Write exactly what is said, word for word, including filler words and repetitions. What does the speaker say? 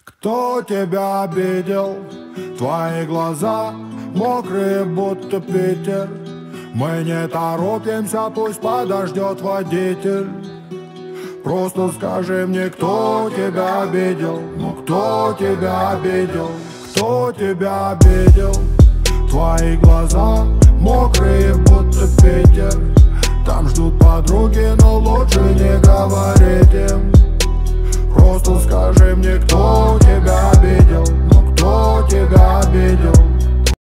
Кто тебя обидел? Твои глаза мокрые, будто Питер. Мы не торопимся, пусть подождет водитель. Просто скажи мне, кто тебя обидел? Ну кто тебя обидел? Кто тебя обидел? Твои глаза мокрые, будто Питер. Там ждут подруги, но лучше не говорить им. Просто скажи мне, кто тебя обидел? Ну кто тебя обидел?